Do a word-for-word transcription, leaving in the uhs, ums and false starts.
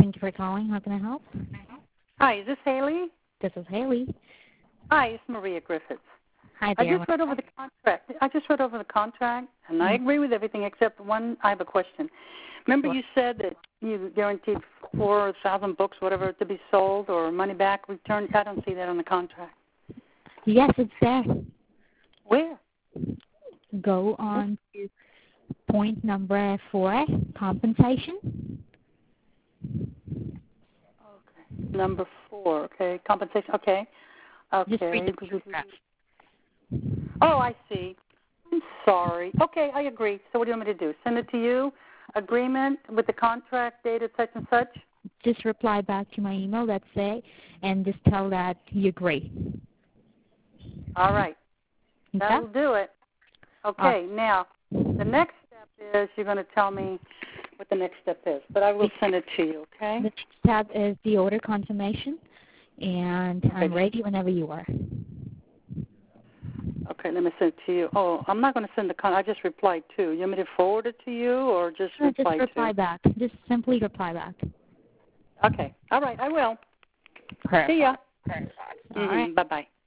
Thank you for calling. How can I help? Hi, is this Haley? This is Haley. Hi, it's Maria Griffiths. Hi I there. just read over the contract. I just read over the contract, and I Mm-hmm. agree with everything except one. I have a question. Remember, Sure. you said that you guaranteed four thousand books, whatever, to be sold or money back returned. I don't see that on the contract. Yes, it's there. Where? Go on to point number four, compensation. Okay. Number four. Okay. Compensation. Okay. Just read Okay. the paragraph. Oh, I see. I'm sorry. Okay, I agree. So what do you want me to do? Send it to you? Agreement with the contract dated such and such? Just reply back to my email, let's say, and just tell that you agree. All right. Okay? That'll do it. Okay, uh, now, the next step is you're going to tell me what the next step is, but I will send it to you, okay? The next step is the order confirmation, and okay. I'm ready whenever you are. Okay, let me send it to you. Oh, I'm not going to send the con. I just replied to. You want me to forward it to you or just No, reply just reply to? back. Just simply reply back. Okay. All right, I will. Perfect. See ya. Perfect. Mm-hmm. All right. Bye-bye.